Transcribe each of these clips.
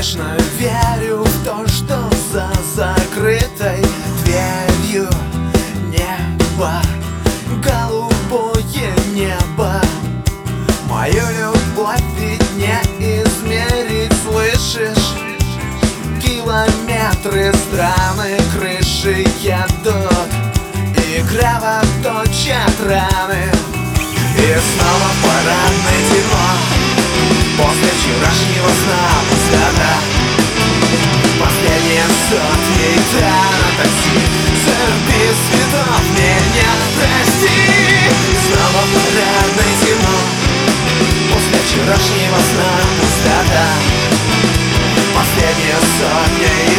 Конечно, верю в то, что за закрытой дверью небо, голубое небо. Мою любовь ведь не измерить, слышишь? Километры страны, крыши едут и кровоточат раны. И снова парадное темно, после вчерашнего сна пустота. Последние сотни на такси, без цветов меня прости. И снова парадное темно, после вчерашнего сна пустота. Последняя сотня и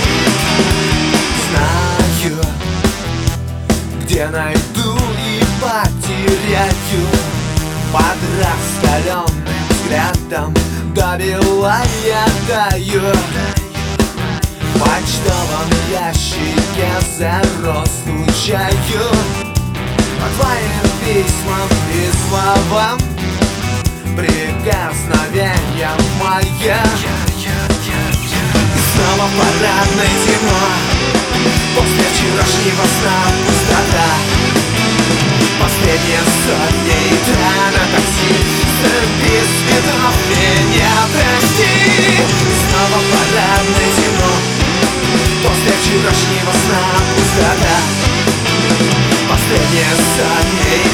так знаю, где найду и потеряю. Под раскаленным взглядом до бела я даю. В почтовом ящике зарос стучаю по твоим письмам и словам, прикосновениям моим. И снова парадное темно, после вчерашнего сна пустота. Последняя сотня и на такси, без цветов меня прости. И снова парадное темно, после вчерашнего сна пустота. Последняя сотня и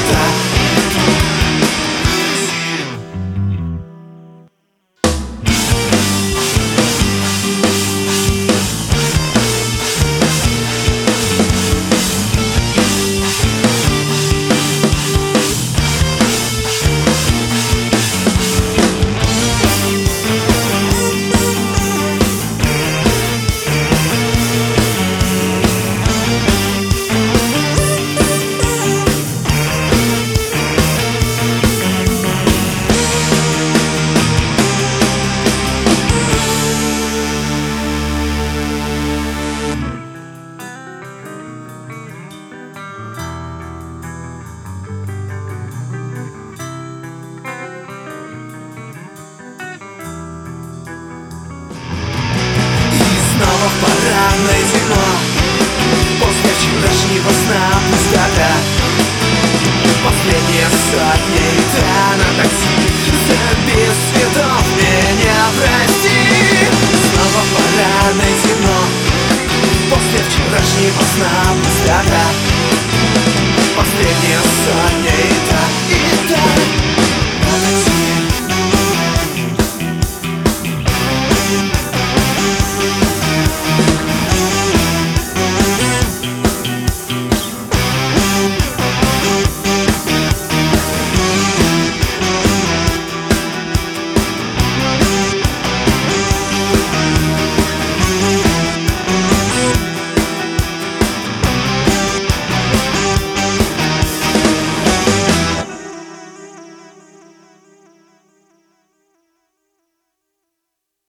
снова парадное темно, после вчерашнего сна пустота. Последняя сотня и на такси, без